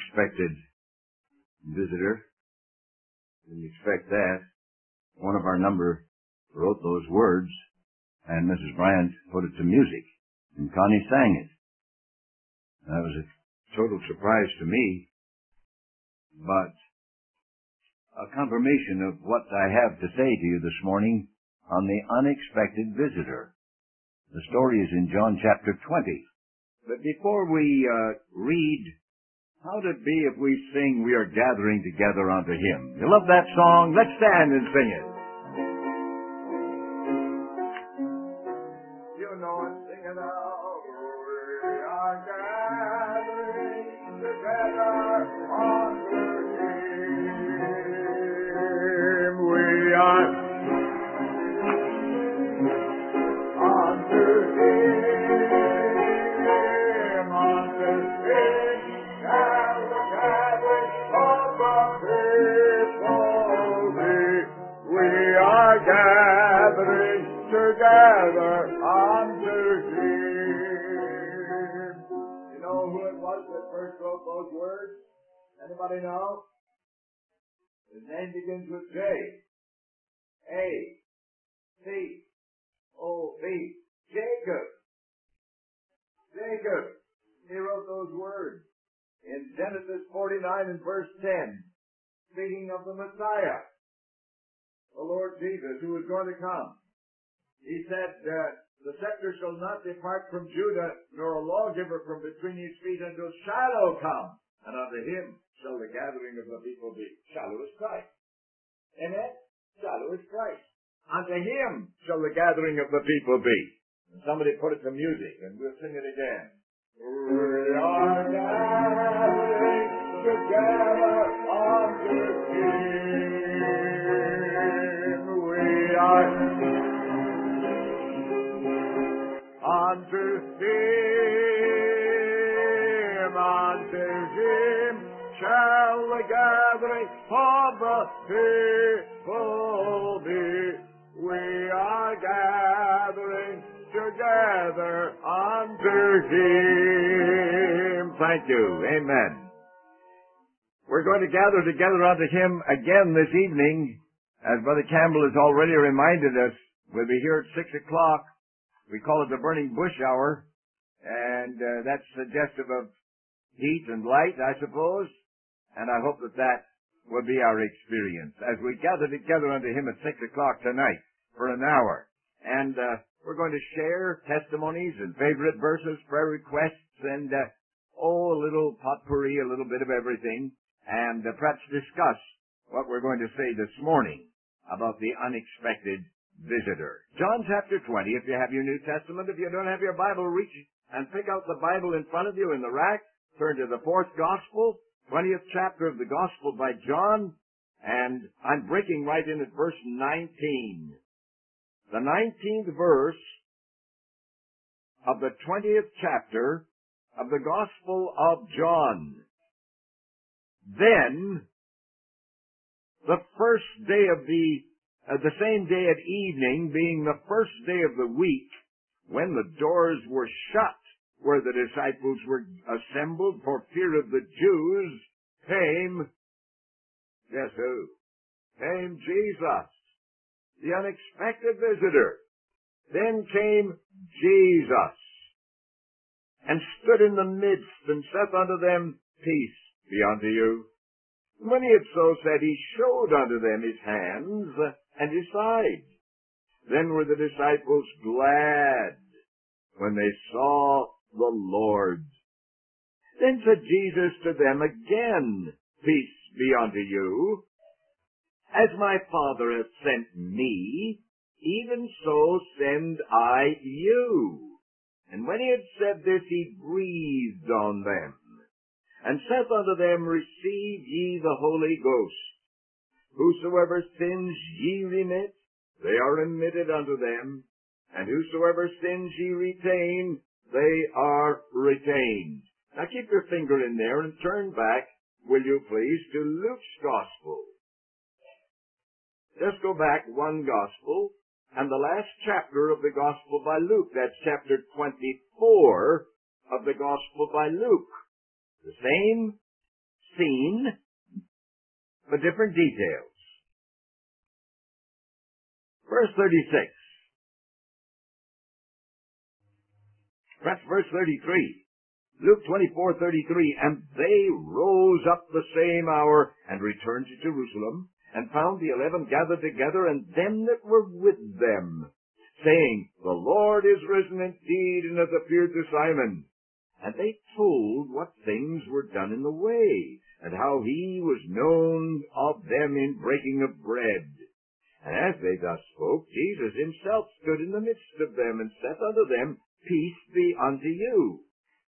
unexpected visitor. Didn't expect that. One of our number wrote those words, and Mrs. Bryant put it to music, and Connie sang it. That was a total surprise to me, but a confirmation of what I have to say to you this morning on the unexpected visitor. The story is in John chapter 20. But before we read, how would it be if we sing "We Are Gathering Together Unto Him"? You love that song? Let's stand and sing it. You know it, sing it out. We are gathering together unto Him. We are unto Him. Gathering together unto Him. You know who it was that first wrote those words? Anybody know? His name begins with J. A-C-O-B. Jacob. Jacob. He wrote those words in Genesis 49 and verse 10, speaking of the Messiah, the Lord Jesus, who is going to come. He said, the scepter shall not depart from Judah, nor a lawgiver from between his feet until Shiloh come, and unto him shall the gathering of the people be. Shiloh is Christ. Amen? Shiloh is Christ. Unto him shall the gathering of the people be. And somebody put it to music, and we'll sing it again. We are gathering together unto Him. Unto Him shall the gathering of the people be. We are gathering together unto Him. Thank you. Amen. We're going to gather together unto Him again this evening. As Brother Campbell has already reminded us, we'll be here at 6 o'clock. We call it the burning bush hour, and that's suggestive of heat and light, I suppose, and I hope that that will be our experience as we gather together unto Him at 6 o'clock tonight for an hour. And we're going to share testimonies and favorite verses, prayer requests, and a little potpourri, a little bit of everything, and perhaps discuss what we're going to say this morning about the unexpected visitor. John chapter 20, if you have your New Testament. If you don't have your Bible, reach and pick out the Bible in front of you in the rack. Turn to the 4th Gospel, 20th chapter of the Gospel by John, and I'm breaking right in at verse 19. The 19th verse of the 20th chapter of the Gospel of John. Then, the first day of the same day at evening, being the first day of the week, when the doors were shut, where the disciples were assembled for fear of the Jews, came, guess who? Came Jesus, the unexpected visitor. Then came Jesus, and stood in the midst, and saith unto them, Peace be unto you. When he had so said, he showed unto them his hands and his side. Then were the disciples glad when they saw the Lord. Then said Jesus to them again, Peace be unto you. As my Father hath sent me, even so send I you. And when he had said this, he breathed on them, and saith unto them, Receive ye the Holy Ghost. Whosoever sins ye remit, they are remitted unto them. And whosoever sins ye retain, they are retained. Now keep your finger in there and turn back, will you please, to Luke's Gospel. Just go back one Gospel, and the last chapter of the Gospel by Luke. That's chapter 24 of the Gospel by Luke. The same scene, but different details. Verse 36. That's verse 33. Luke 24:33. And they rose up the same hour and returned to Jerusalem, and found the 11 gathered together, and them that were with them, saying, The Lord is risen indeed, and hath appeared to Simon. And they told what things were done in the way, and how he was known of them in breaking of bread. And as they thus spoke, Jesus himself stood in the midst of them, and saith unto them, Peace be unto you.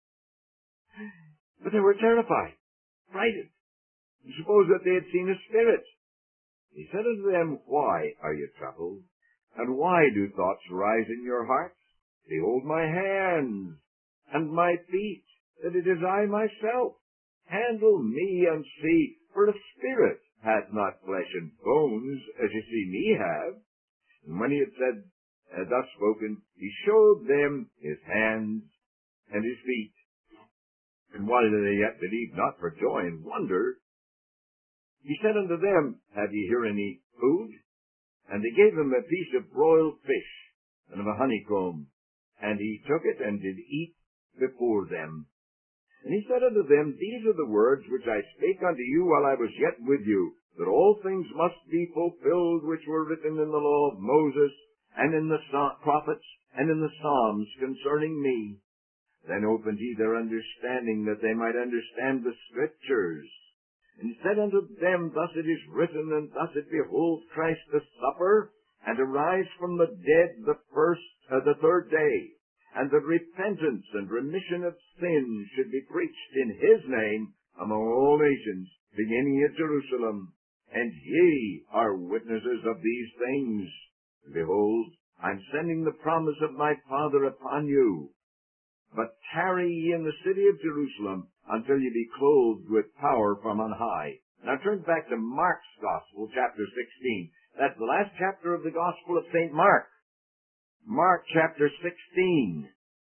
But they were terrified, frightened, and supposed that they had seen a spirit. He said unto them, Why are you troubled? And why do thoughts rise in your hearts? Behold my hands and my feet, that it is I myself. Handle me and see, for a spirit hath not flesh and bones, as you see me have. And when he had thus spoken, he showed them his hands and his feet. And while they yet believed not for joy and wonder, he said unto them, Have ye here any food? And they gave him a piece of broiled fish, and of a honeycomb. And he took it, and did eat before them. And he said unto them, These are the words which I spake unto you while I was yet with you, that all things must be fulfilled which were written in the law of Moses, and in the prophets, and in the Psalms concerning me. Then opened he their understanding, that they might understand the Scriptures. And he said unto them, Thus it is written, and thus it beholds Christ to suffer, and to rise from the dead the third day, and that repentance and remission of sins should be preached in his name among all nations, beginning at Jerusalem. And ye are witnesses of these things. Behold, I am sending the promise of my Father upon you. But tarry ye in the city of Jerusalem until ye be clothed with power from on high. Now turn back to Mark's Gospel, chapter 16. That's the last chapter of the Gospel of St. Mark. Mark chapter 16.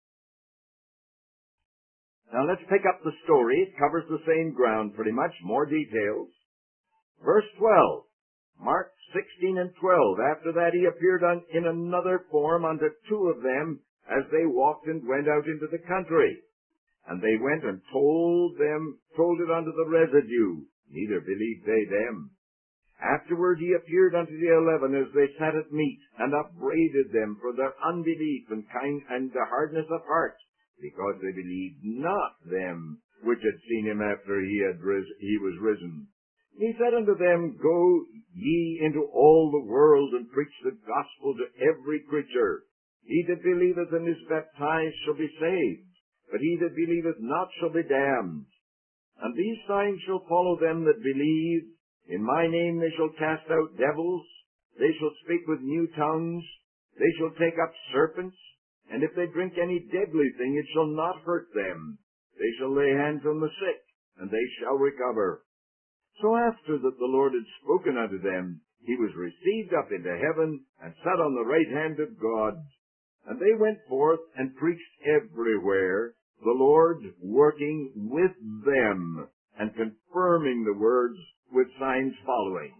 Now let's pick up the story. It covers the same ground pretty much, more details. Verse 12. Mark 16 and 12. After that he appeared in another form unto two of them, as they walked and went out into the country. And they went and told it unto the residue, neither believed they them. Afterward he appeared unto the 11 as they sat at meat, and upbraided them for their unbelief and the hardness of heart, because they believed not them which had seen him after he was risen. And he said unto them, Go ye into all the world, and preach the gospel to every creature. He that believeth and is baptized shall be saved, but he that believeth not shall be damned. And these signs shall follow them that believe. In my name they shall cast out devils. They shall speak with new tongues. They shall take up serpents. And if they drink any deadly thing, it shall not hurt them. They shall lay hands on the sick, and they shall recover. So after that the Lord had spoken unto them, he was received up into heaven, and sat on the right hand of God. And they went forth and preached everywhere, the Lord working with them and confirming the words with signs following.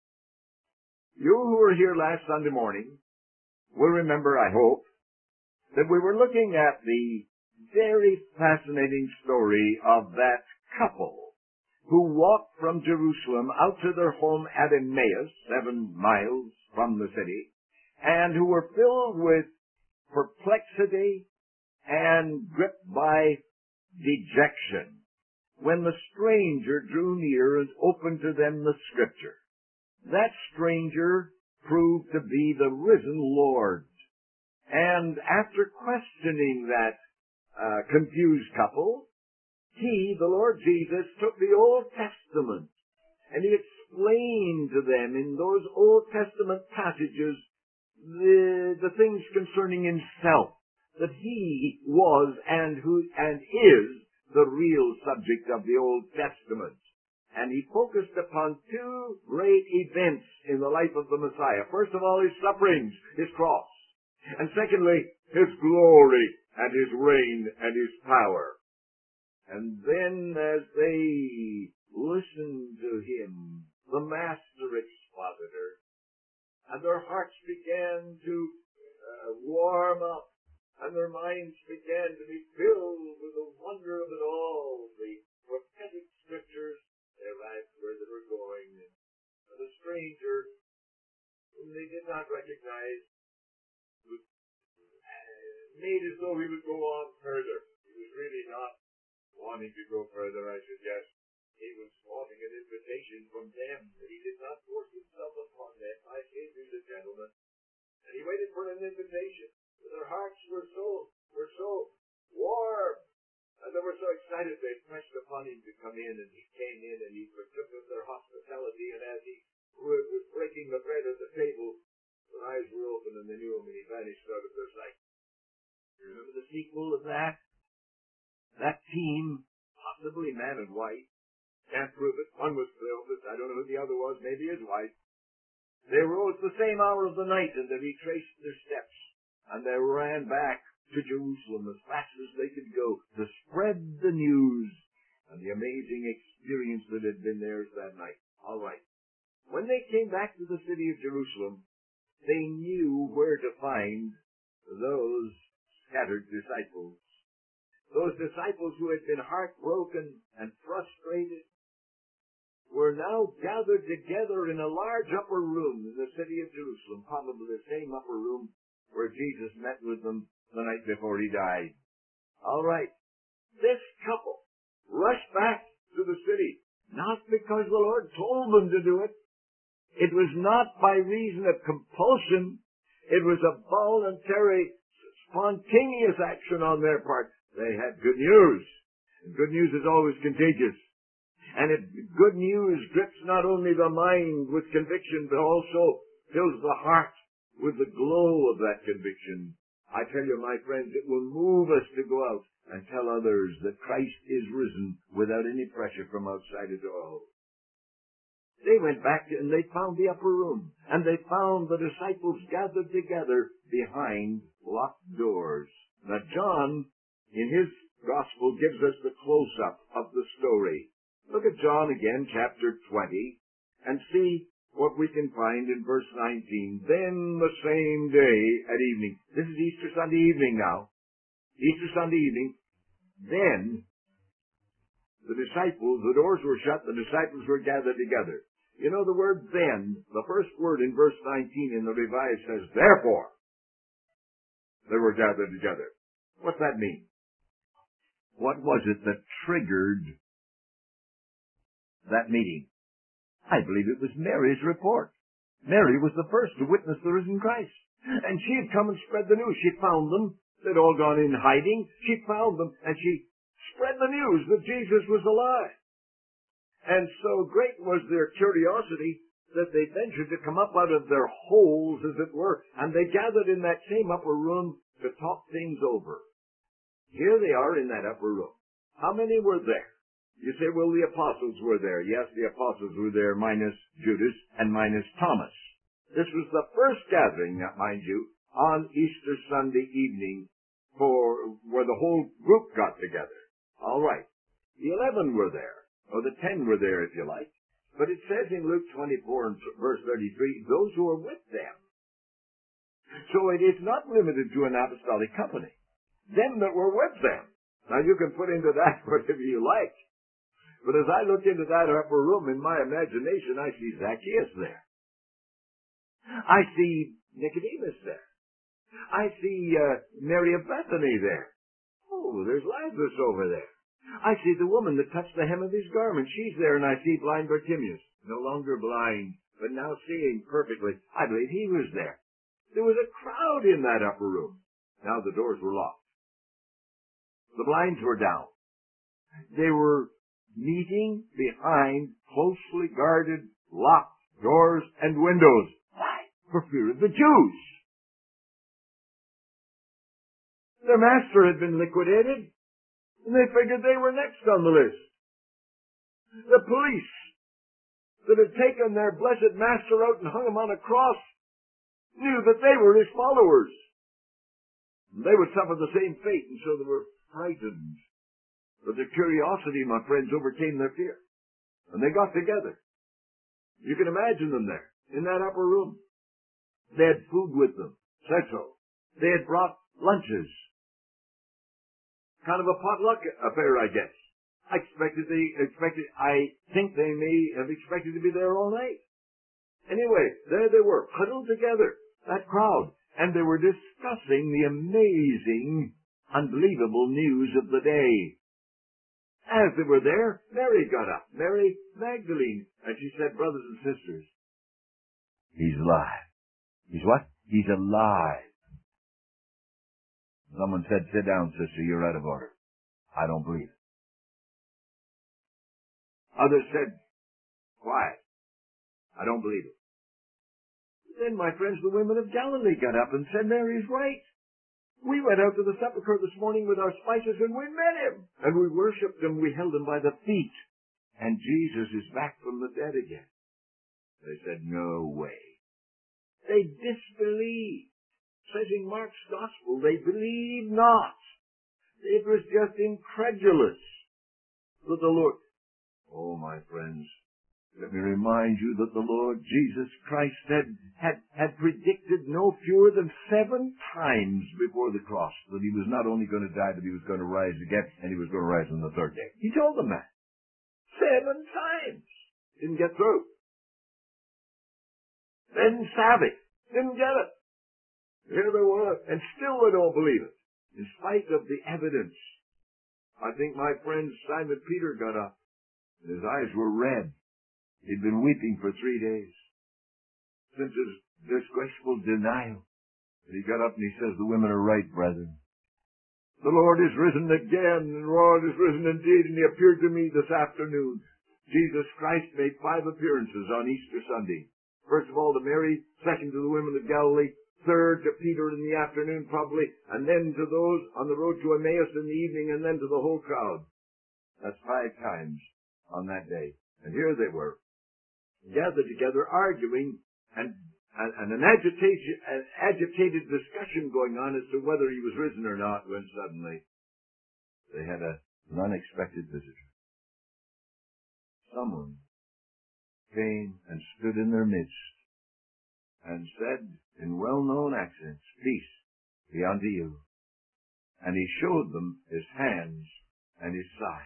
You who were here last Sunday morning will remember, I hope, that we were looking at the very fascinating story of that couple who walked from Jerusalem out to their home at Emmaus, 7 miles from the city, and who were filled with perplexity and gripped by dejection when the stranger drew near and opened to them the Scripture. That stranger proved to be the risen Lord. And after questioning that confused couple, he, the Lord Jesus, took the Old Testament and he explained to them in those Old Testament passages the things concerning himself, that he was and is the real subject of the Old Testament. And he focused upon two great events in the life of the Messiah. First of all, his sufferings, his cross. And secondly, his glory and his reign and his power. And then as they listened to him, the Master Expositor, and their hearts began to warm up, and their minds began to be filled with the wonder of it all, the prophetic scriptures. They arrived where they were going, and the stranger, whom they did not recognize, was made as though he would go on further. He was really not wanting to go further, I suggest. He was wanting an invitation from them, but he did not force himself upon them. I say to the gentleman, and he waited for an invitation. Their hearts were so warm, and they were so excited they pressed upon him to come in, and he came in and he partook of their hospitality, and as he was breaking the bread at the table, their eyes were open and they knew him, and he vanished out of their sight. You remember the sequel of that? That team, possibly man and wife, can't prove it. One was Cleopas, I don't know who the other was, maybe his wife. They rose the same hour of the night, and they retraced their steps, and they ran back to Jerusalem as fast as they could go to spread the news and the amazing experience that had been theirs that night. All right. When they came back to the city of Jerusalem, they knew where to find those scattered disciples. Those disciples who had been heartbroken and frustrated were now gathered together in a large upper room in the city of Jerusalem, probably the same upper room where Jesus met with them the night before he died. All right. This couple rushed back to the city, not because the Lord told them to do it. It was not by reason of compulsion. It was a voluntary, spontaneous action on their part. They had good news. And good news is always contagious. And good news grips not only the mind with conviction, but also fills the heart with the glow of that conviction. I tell you, my friends, it will move us to go out and tell others that Christ is risen without any pressure from outside at all. They went back and they found the upper room, and they found the disciples gathered together behind locked doors. Now, John, in his gospel, gives us the close-up of the story. Look at John again, chapter 20, and see what we can find in verse 19. Then the same day at evening. This is Easter Sunday evening now. Easter Sunday evening. Then the disciples, the doors were shut, the disciples were gathered together. You know the word then, the first word in verse 19 in the Revised says, therefore, they were gathered together. What's that mean? What was it that triggered that meeting? I believe it was Mary's report. Mary was the first to witness the risen Christ. And she had come and spread the news. She found them. They'd all gone in hiding. She found them, and she spread the news that Jesus was alive. And so great was their curiosity that they ventured to come up out of their holes, as it were, and they gathered in that same upper room to talk things over. Here they are in that upper room. How many were there? You say, well, the apostles were there. Yes, the apostles were there, minus Judas and minus Thomas. This was the first gathering, mind you, on Easter Sunday evening where the whole group got together. All right. The 11 were there, or the 10 were there, if you like. But it says in Luke 24 and verse 33, those who are with them. So it is not limited to an apostolic company. Them that were with them. Now you can put into that whatever you like. But as I look into that upper room, in my imagination, I see Zacchaeus there. I see Nicodemus there. I see Mary of Bethany there. Oh, there's Lazarus over there. I see the woman that touched the hem of his garment. She's there, and I see blind Bartimaeus, no longer blind, but now seeing perfectly. I believe he was there. There was a crowd in that upper room. Now the doors were locked. The blinds were down. They were meeting behind closely guarded, locked doors and windows. Why? For fear of the Jews. Their master had been liquidated, and they figured they were next on the list. The police that had taken their blessed master out and hung him on a cross knew that they were his followers. They would suffer the same fate, and so they were frightened. But their curiosity, my friends, overcame their fear. And they got together. You can imagine them there, in that upper room. They had food with them. Said so. They had brought lunches. Kind of a potluck affair, I guess. I think they may have expected to be there all night. Anyway, there they were, huddled together, that crowd, and they were discussing the amazing, unbelievable news of the day. As they were there, Mary got up, Mary Magdalene, and she said, brothers and sisters, he's alive. He's what? He's alive. Someone said, sit down, sister, you're out of order. I don't believe it. Others said, quiet. I don't believe it. Then, my friends, the women of Galilee got up and said, Mary's right. We went out to the sepulchre this morning with our spices and we met him. And we worshipped him. We held him by the feet. And Jesus is back from the dead again. They said, no way. They disbelieved. It says in Mark's Gospel, they believed not. It was just incredulous that the Lord... Oh, my friends, let me remind you that the Lord Jesus Christ had predicted no fewer than 7 times before the cross that he was not only going to die, but he was going to rise again, and he was going to rise on the 3rd day. He told them that. 7 times. Didn't get through. Then savvy. Didn't get it. Here they were, and still they don't believe it. In spite of the evidence. I think my friend Simon Peter got up. His eyes were red. He'd been weeping for 3 days since his disgraceful denial. And he got up and he says, the women are right, brethren. The Lord is risen again, and the Lord is risen indeed, and he appeared to me this afternoon. Jesus Christ made 5 appearances on Easter Sunday. First of all to Mary, second to the women of Galilee, third to Peter in the afternoon probably, and then to those on the road to Emmaus in the evening, and then to the whole crowd. That's 5 times on that day. And here they were, gathered together, arguing, and an agitated discussion going on as to whether he was risen or not, when suddenly they had an unexpected visitor. Someone came and stood in their midst and said in well-known accents, peace be unto you. And he showed them his hands and his side.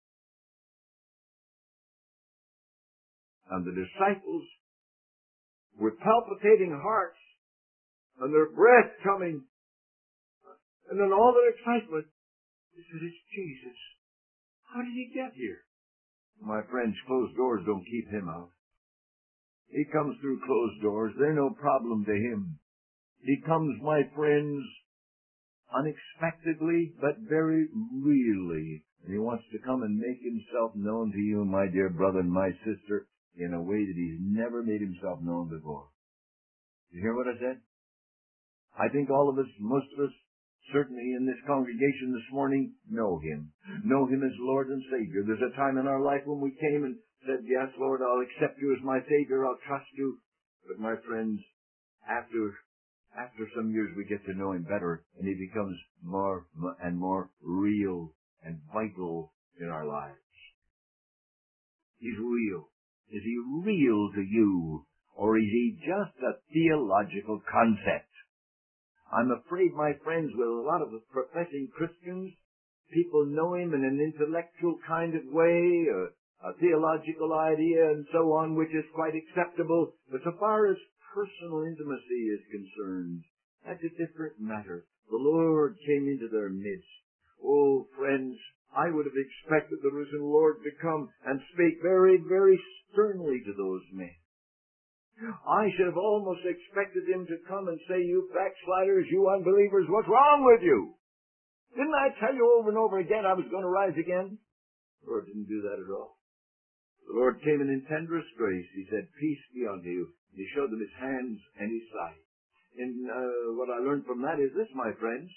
And the disciples, with palpitating hearts and their breath coming, and in all their excitement, they said, it's Jesus. How did he get here? My friends, closed doors don't keep him out. He comes through closed doors. They're no problem to him. He comes, my friends, unexpectedly, but very really. And he wants to come and make himself known to you, my dear brother and my sister, in a way that he's never made himself known before. You hear what I said? I think all of us, most of us, certainly in this congregation this morning, know him. Know him as Lord and Savior. There's a time in our life when we came and said, yes, Lord, I'll accept you as my Savior. I'll trust you. But my friends, after some years we get to know him better, and he becomes more and more real and vital in our lives. He's real. Is he real to you, or is he just a theological concept? I'm afraid, my friends, with a lot of the professing Christians, people know him in an intellectual kind of way, a theological idea and so on, which is quite acceptable. But so far as personal intimacy is concerned, that's a different matter. The Lord came into their midst. Oh, friends, I would have expected the risen Lord to come and speak very, very sternly to those men. I should have almost expected him to come and say, you backsliders, you unbelievers, what's wrong with you? Didn't I tell you over and over again I was going to rise again? The Lord didn't do that at all. The Lord came in tenderest grace. He said, peace be unto you. He showed them his hands and his side. And what I learned from that is this, my friends.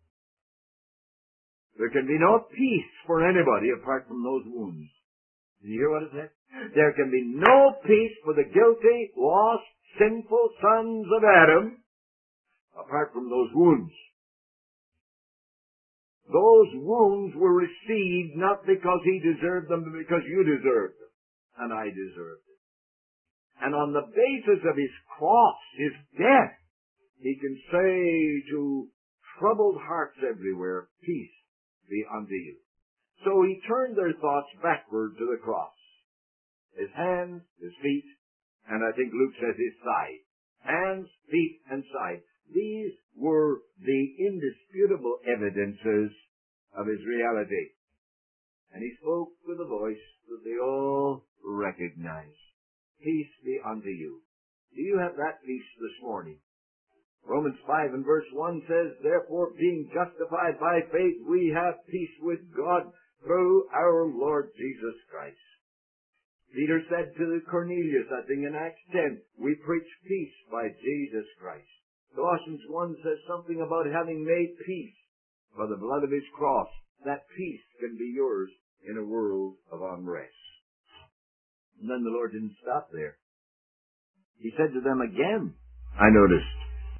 There can be no peace for anybody apart from those wounds. Did you hear what it said? There can be no peace for the guilty, lost, sinful sons of Adam apart from those wounds. Those wounds were received not because he deserved them, but because you deserved them. and I deserved it. And on the basis of his cross, his death, he can say to troubled hearts everywhere, peace be unto you. So he turned their thoughts backward to the cross. His hands, his feet, and I think Luke says his side. Hands, feet, and side. These were the indisputable evidences of his reality. And he spoke with a voice that they all recognized. Peace be unto you. Do you have that peace this morning? Romans 5 and verse 1 says, therefore, being justified by faith, we have peace with God through our Lord Jesus Christ. Peter said to Cornelius, I think in Acts 10, we preach peace by Jesus Christ. Colossians 1 says something about having made peace by the blood of his cross. That peace can be yours in a world of unrest. And then the Lord didn't stop there. He said to them again, I noticed,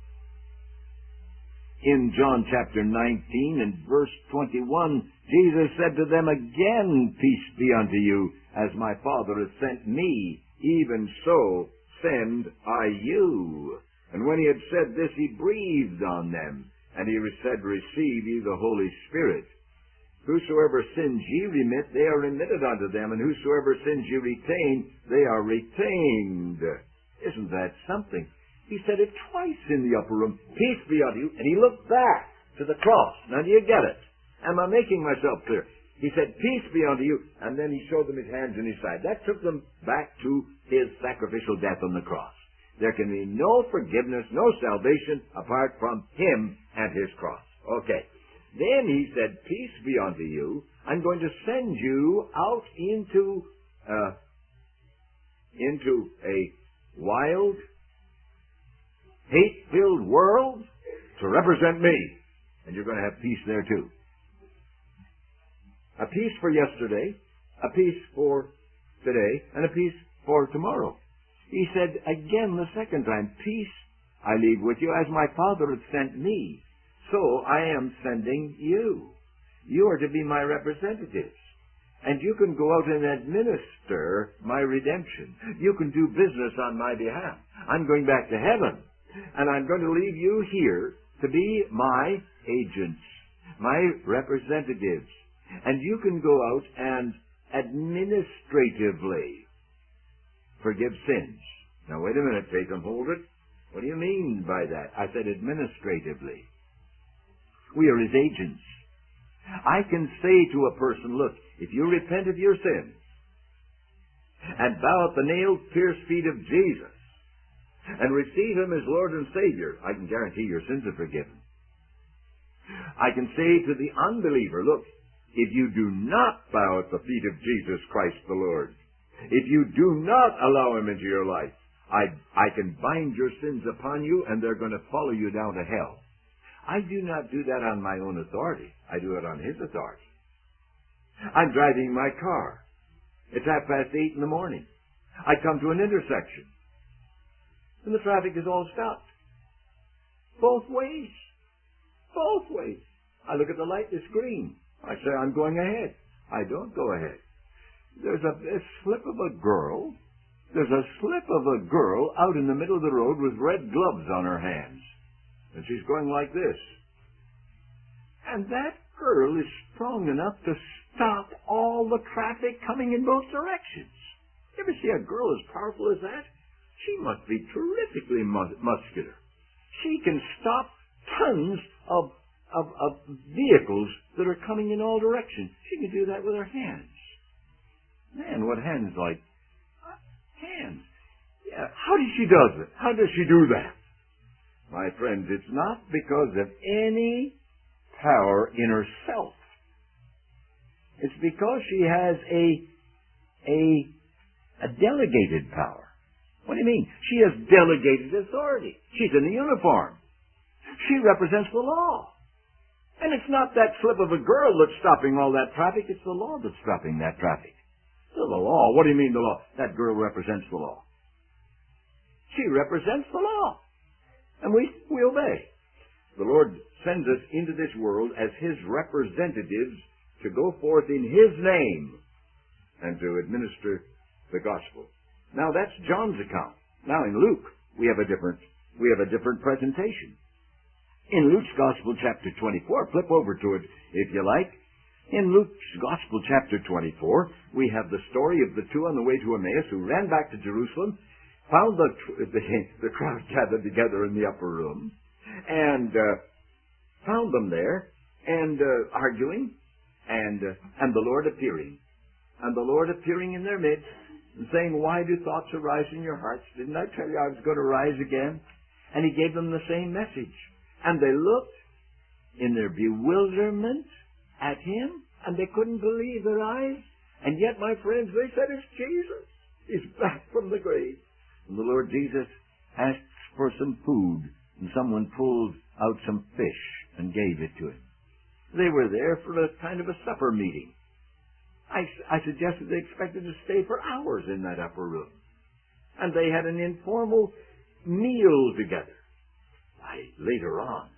in John chapter 19 and verse 21, Jesus said to them again, peace be unto you, as my Father has sent me, even so send I you. And when he had said this, he breathed on them, and he said, receive ye the Holy Spirit. Whosoever sins ye remit, they are remitted unto them, and whosoever sins ye retain, they are retained. Isn't that something? He said it twice in the upper room. Peace be unto you. And he looked back to the cross. Now do you get it? Am I making myself clear? He said, peace be unto you. And then he showed them his hands and his side. That took them back to his sacrificial death on the cross. There can be no forgiveness, no salvation apart from him and his cross. Okay. Then he said, peace be unto you. I'm going to send you out into a wild, hate-filled world to represent me. And you're going to have peace there too. A peace for yesterday, a peace for today, and a peace for tomorrow. He said again the second time, peace I leave with you as my Father hath sent me. So I am sending you. You are to be my representatives. And you can go out and administer my redemption. You can do business on my behalf. I'm going back to heaven. And I'm going to leave you here to be my agents, my representatives. And you can go out and administratively forgive sins. Now wait a minute, take and hold it. What do you mean by that? I said administratively. We are his agents. I can say to a person, look, if you repent of your sins and bow at the nail-pierced feet of Jesus and receive him as Lord and Savior, I can guarantee your sins are forgiven. I can say to the unbeliever, look, if you do not bow at the feet of Jesus Christ the Lord, if you do not allow him into your life, I can bind your sins upon you and they're going to follow you down to hell. I do not do that on my own authority. I do it on his authority. I'm driving my car. It's 8:30 in the morning. I come to an intersection. And the traffic is all stopped. Both ways. Both ways. I look at the light, it's green. I say, I'm going ahead. I don't go ahead. There's a slip of a girl. There's a slip of a girl out in the middle of the road with red gloves on her hands. And she's going like this. And that girl is strong enough to stop all the traffic coming in both directions. You ever see a girl as powerful as that? She must be terrifically muscular. She can stop tons of vehicles that are coming in all directions. She can do that with her hands. Man, what hands like? Hands. Yeah, how does she do it? How does she do that? My friends, it's not because of any power in herself. It's because she has a delegated power. What do you mean? She has delegated authority. She's in a uniform. She represents the law. And it's not that slip of a girl that's stopping all that traffic. It's the law that's stopping that traffic. The law. What do you mean the law? That girl represents the law. She represents the law. And we obey. The Lord sends us into this world as his representatives to go forth in his name and to administer the gospel. Now that's John's account. Now in Luke, we have a different presentation. In Luke's Gospel, chapter 24, flip over to it if you like. In Luke's Gospel, chapter 24, we have the story of the two on the way to Emmaus who ran back to Jerusalem, found the crowd gathered together in the upper room, and found them there, and arguing, and the Lord appearing. And the Lord appearing in their midst, and saying, "Why do thoughts arise in your hearts? Didn't I tell you I was going to rise again?" And he gave them the same message. And they looked in their bewilderment at him, and they couldn't believe their eyes. And yet, my friends, they said, "It's Jesus. He's back from the grave." And the Lord Jesus asked for some food, and someone pulled out some fish and gave it to him. They were there for a kind of a supper meeting. I suggested they expected to stay for hours in that upper room. And they had an informal meal together. Later on,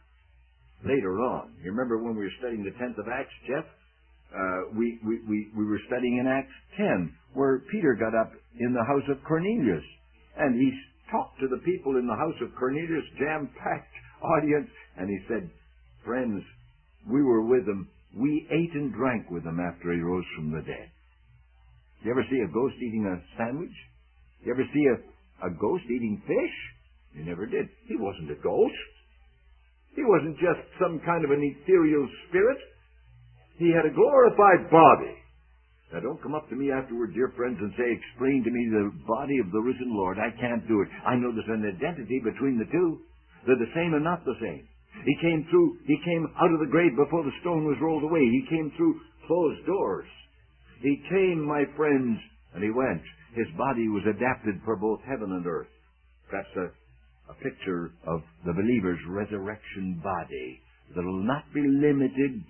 you remember when we were studying the 10th of Acts, Jeff? We were studying in Acts 10, where Peter got up in the house of Cornelius, and he talked to the people in the house of Cornelius, jam-packed audience, and he said, "Friends, we were with him. We ate and drank with him after he rose from the dead." You ever see a ghost eating a sandwich? You ever see a ghost eating fish? You never did. He wasn't a ghost. He wasn't just some kind of an ethereal spirit. He had a glorified body. Now, don't come up to me afterward, dear friends, and say, "Explain to me the body of the risen Lord." I can't do it. I know there's an identity between the two. They're the same and not the same. He came out of the grave before the stone was rolled away. He came through closed doors. He came, my friends, and he went. His body was adapted for both heaven and earth. That's a picture of the believer's resurrection body that will not be limited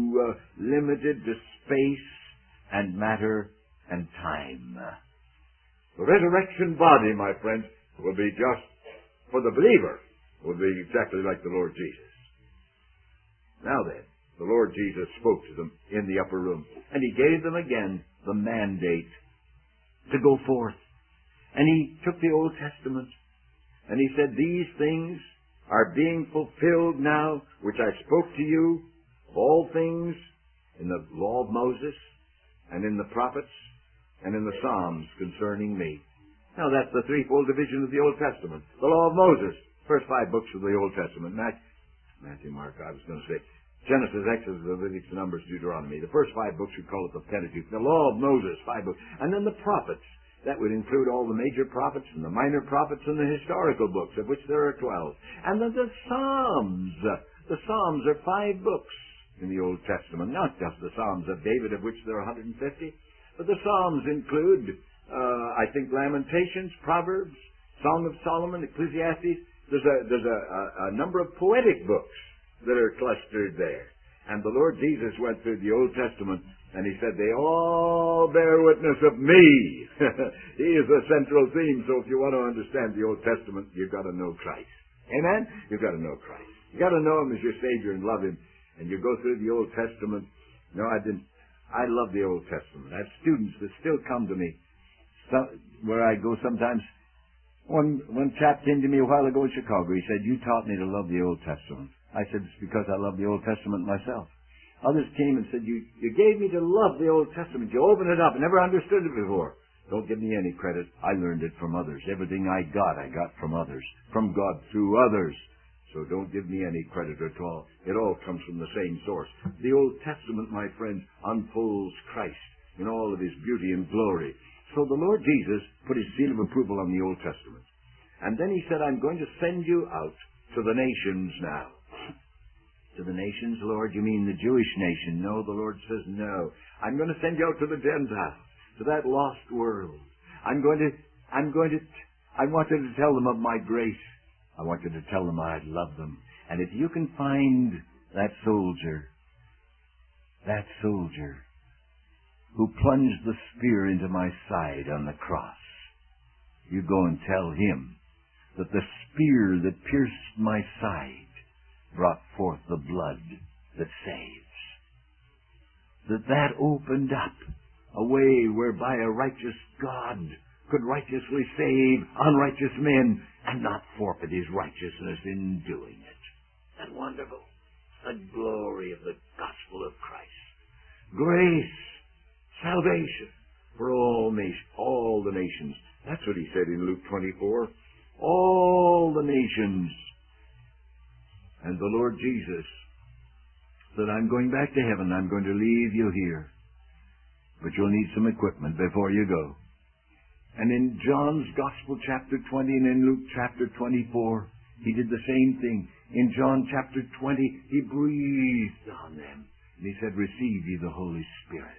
to space and matter and time. The resurrection body, my friends, will be just for the believer, will be exactly like the Lord Jesus. Now then, the Lord Jesus spoke to them in the upper room, and he gave them again the mandate to go forth. And he took the Old Testament, and he said, "These things are being fulfilled now, which I spoke to you of all things in the law of Moses, and in the prophets, and in the Psalms concerning me." Now that's the threefold division of the Old Testament. The law of Moses, first 5 books of the Old Testament. Matthew, Mark, I was going to say Genesis, Exodus, Leviticus, Numbers, Deuteronomy. The first 5 books we call it the Pentateuch. The law of Moses, 5 books. And then the prophets. That would include all the major prophets and the minor prophets and the historical books, of which there are 12. And then the Psalms. The Psalms are 5 books in the Old Testament. Not just the Psalms of David, of which there are 150. But the Psalms include, I think, Lamentations, Proverbs, Song of Solomon, Ecclesiastes. There's a number of poetic books that are clustered there. And the Lord Jesus went through the Old Testament, and he said, "They all bear witness of me." He is the central theme. So if you want to understand the Old Testament, you've got to know Christ. Amen? You've got to know Christ. You've got to know him as your Savior and love him. And you go through the Old Testament. No, I love the Old Testament. I have students that still come to me where I go sometimes. One chap came to me a while ago in Chicago. He said, "You taught me to love the Old Testament." I said, "It's because I love the Old Testament myself." Others came and said, you gave me to love the Old Testament. You opened it up. I never understood it before." Don't give me any credit. I learned it from others. Everything I got from others, from God through others. So don't give me any credit at all. It all comes from the same source. The Old Testament, my friends, unfolds Christ in all of his beauty and glory. So the Lord Jesus put his seal of approval on the Old Testament. And then he said, "I'm going to send you out to the nations now." To the nations, Lord, you mean the Jewish nation? No, the Lord says no. "I'm going to send you out to the Gentiles, to that lost world. I want you to tell them of my grace. I want you to tell them I love them. And if you can find that soldier who plunged the spear into my side on the cross, you go and tell him that the spear that pierced my side brought forth the blood that saves. That opened up a way whereby a righteous God could righteously save unrighteous men and not forfeit his righteousness in doing it. Isn't that wonderful? The glory of the gospel of Christ. Grace, salvation for all the nations. That's what he said in Luke 24. All the nations. And the Lord Jesus said, I'm going back to heaven. I'm going to leave you here. But you'll need some equipment before you go. And in John's Gospel, chapter 20, and in Luke, chapter 24, he did the same thing. In John, chapter 20, he breathed on them. And he said, receive ye the Holy Spirit.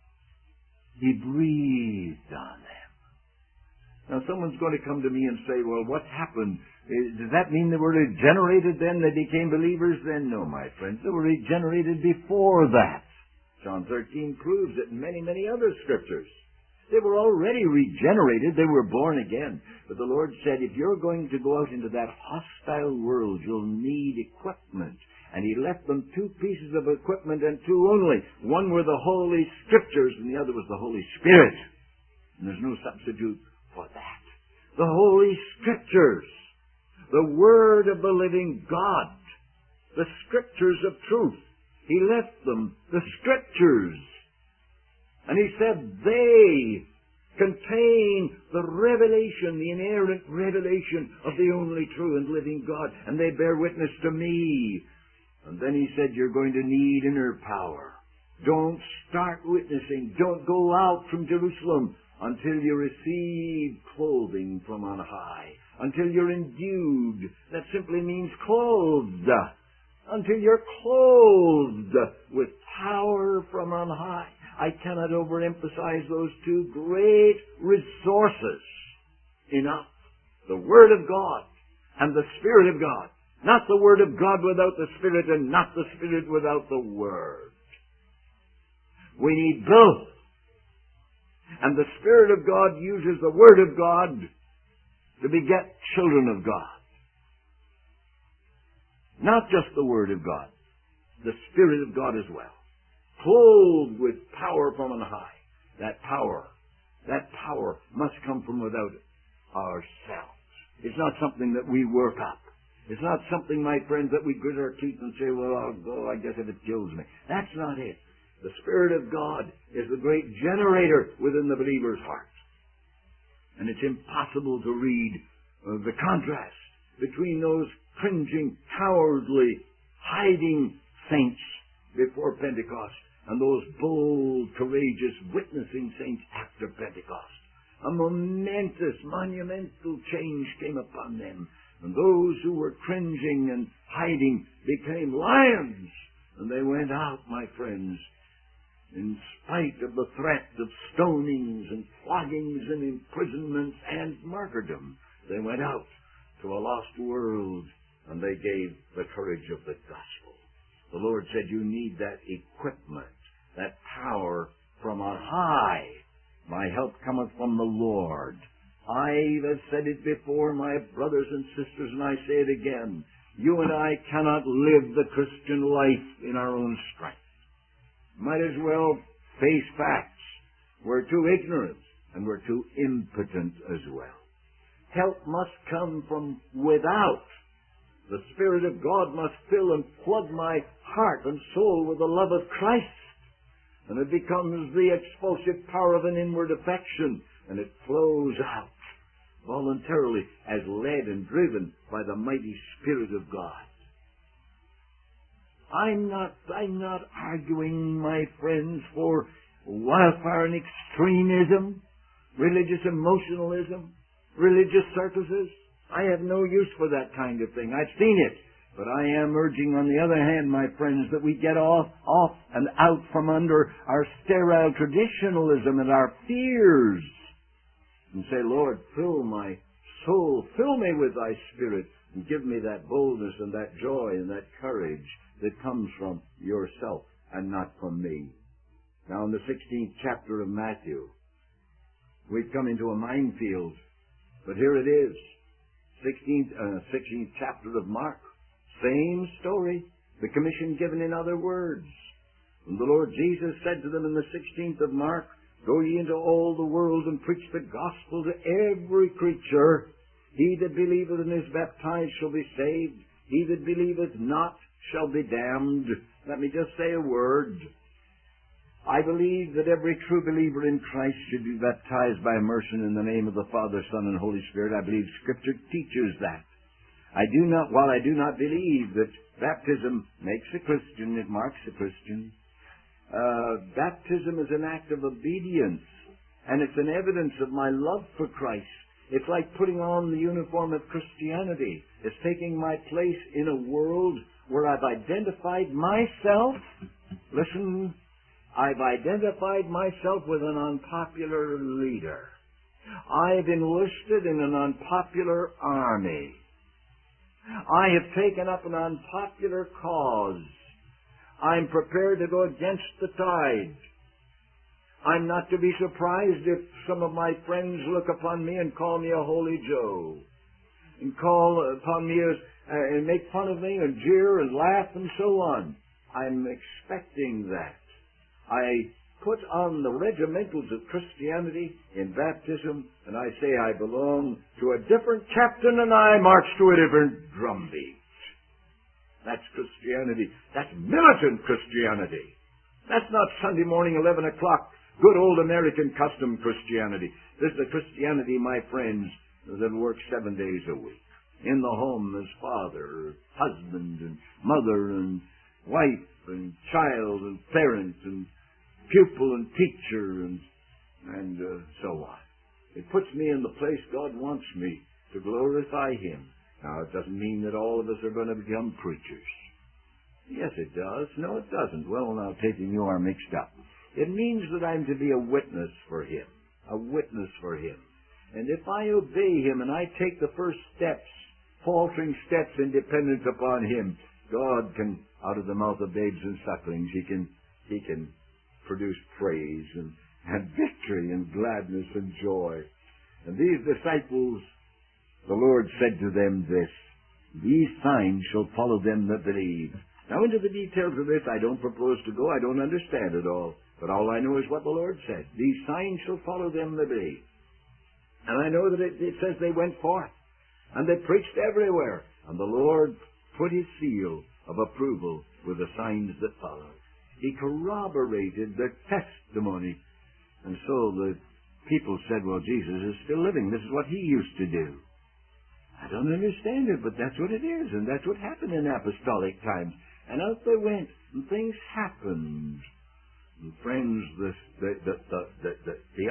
He breathed on them. Now, someone's going to come to me and say, well, what happened? Does that mean they were regenerated then? They became believers then? No, my friends. They were regenerated before that. John 13 proves it in many, many other scriptures. They were already regenerated. They were born again. But the Lord said, if you're going to go out into that hostile world, you'll need equipment. And he left them two pieces of equipment and two only. One were the Holy Scriptures and the other was the Holy Spirit. And there's no substitute for that. The Holy Scriptures. The Word of the living God. The Scriptures of truth. He left them the Scriptures. And he said they contain the revelation, the inerrant revelation of the only true and living God. And they bear witness to me. And then he said, you're going to need inner power. Don't start witnessing. Don't go out from Jerusalem until you receive clothing from on high. Until you're endued. That simply means clothed. Until you're clothed with power from on high. I cannot overemphasize those two great resources enough. The Word of God and the Spirit of God. Not the Word of God without the Spirit, and not the Spirit without the Word. We need both. And the Spirit of God uses the Word of God to beget children of God. Not just the Word of God, the Spirit of God as well. Clothed with power from on high. That power must come from without ourselves. It's not something that we work up. It's not something, my friends, that we grit our teeth and say, well, I'll go, I guess, if it kills me. That's not it. The Spirit of God is the great generator within the believer's heart. And it's impossible to read the contrast between those cringing, cowardly, hiding saints before Pentecost and those bold, courageous, witnessing saints after Pentecost. A momentous, monumental change came upon them. And those who were cringing and hiding became lions. And they went out, my friends, in spite of the threat of stonings and floggings and imprisonments and martyrdom. They went out to a lost world, and they gave the courage of the gospel. The Lord said, you need that equipment, that power from on high. My help cometh from the Lord. I have said it before, my brothers and sisters, and I say it again. You and I cannot live the Christian life in our own strength. Might as well face facts. We're too ignorant, and we're too impotent as well. Help must come from without. The Spirit of God must fill and flood my heart and soul with the love of Christ. And it becomes the explosive power of an inward affection, and it flows out voluntarily as led and driven by the mighty Spirit of God. I'm not arguing, my friends, for wildfire and extremism, religious emotionalism, religious circuses. I have no use for that kind of thing. I've seen it. But I am urging, on the other hand, my friends, that we get off and out from under our sterile traditionalism and our fears and say, Lord, fill my soul, fill me with thy Spirit, and give me that boldness and that joy and that courage that comes from yourself and not from me. Now, in the 16th chapter of Matthew, we've come into a minefield, but here it is. 16th chapter of Mark. Same story, the commission given in other words. And the Lord Jesus said to them in the 16th of Mark, Go ye into all the world and preach the gospel to every creature. He that believeth and is baptized shall be saved. He that believeth not shall be damned. Let me just say a word. I believe that every true believer in Christ should be baptized by immersion in the name of the Father, Son, and Holy Spirit. I believe Scripture teaches that. While I do not believe that baptism makes a Christian, it marks a Christian, baptism is an act of obedience, and it's an evidence of my love for Christ. It's like putting on the uniform of Christianity. It's taking my place in a world where I've identified myself. Listen, I've identified myself with an unpopular leader. I've enlisted in an unpopular army. I have taken up an unpopular cause. I'm prepared to go against the tide. I'm not to be surprised if some of my friends look upon me and call me a holy Joe, and call upon me and make fun of me and jeer and laugh and so on. I'm expecting that. I put on the regimentals of Christianity in baptism, and I say I belong to a different captain and I march to a different drumbeat. That's Christianity. That's militant Christianity. That's not Sunday morning, 11 o'clock, good old American custom Christianity. This is the Christianity, my friends, that works 7 days a week. In the home as father, husband, and mother, and wife, and child, and parent, and pupil, and teacher, and so on. It puts me in the place God wants me to glorify Him. Now, it doesn't mean that all of us are going to become preachers. Yes, it does. No, it doesn't. Well, now, taking you are mixed up. It means that I'm to be a witness for Him. A witness for Him. And if I obey Him and I take the first steps, faltering steps in dependence upon Him, God can, out of the mouth of babes and sucklings, He can produce praise and victory and gladness and joy. And these disciples, the Lord said to them this, "These signs shall follow them that believe." Now, into the details of this, I don't propose to go. I don't understand it all. But all I know is what the Lord said. "These signs shall follow them that believe." And I know that it says they went forth. And they preached everywhere. And the Lord put His seal of approval with the signs that followed. He corroborated their testimony. And so the people said, well, Jesus is still living. This is what He used to do. I don't understand it, but that's what it is. And that's what happened in apostolic times. And out they went, and things happened. And friends, the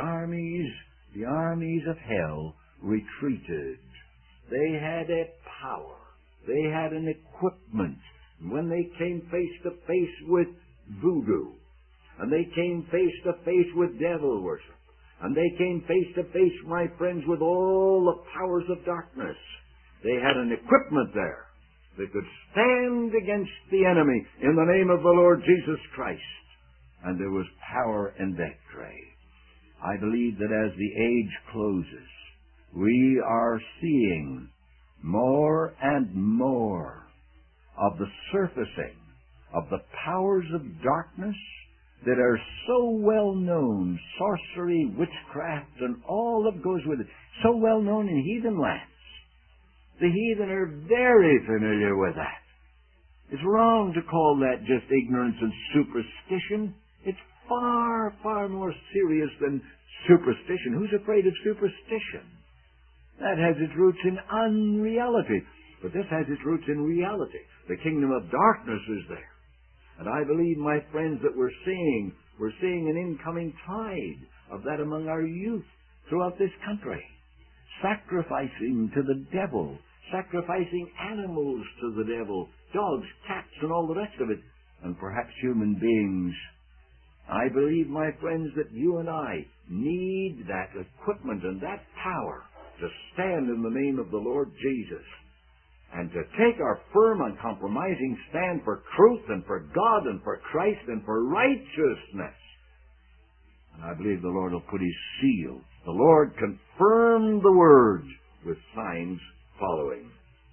armies of hell retreated. They had a power. They had an equipment. And when they came face to face with voodoo, and they came face to face with devil worship, and they came face to face, my friends, with all the powers of darkness, they had an equipment there that could stand against the enemy in the name of the Lord Jesus Christ. And there was power and victory. I believe that as the age closes, we are seeing more and more of the surfacing of the powers of darkness that are so well known, sorcery, witchcraft, and all that goes with it, so well known in heathen lands. The heathen are very familiar with that. It's wrong to call that just ignorance and superstition. It's far, far more serious than superstition. Who's afraid of superstition? That has its roots in unreality. But this has its roots in reality. The kingdom of darkness is there. And I believe, my friends, that we're seeing an incoming tide of that among our youth throughout this country. Sacrificing to the devil, sacrificing animals to the devil, dogs, cats, and all the rest of it, and perhaps human beings. I believe, my friends, that you and I need that equipment and that power to stand in the name of the Lord Jesus and to take our firm, uncompromising stand for truth and for God and for Christ and for righteousness. And I believe the Lord will put His seal. The Lord confirmed the word with signs following.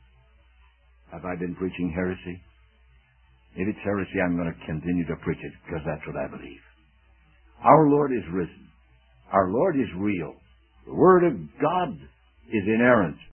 Have I been preaching heresy? If it's heresy, I'm going to continue to preach it because that's what I believe. Our Lord is risen. Our Lord is real. The Word of God is inerrant.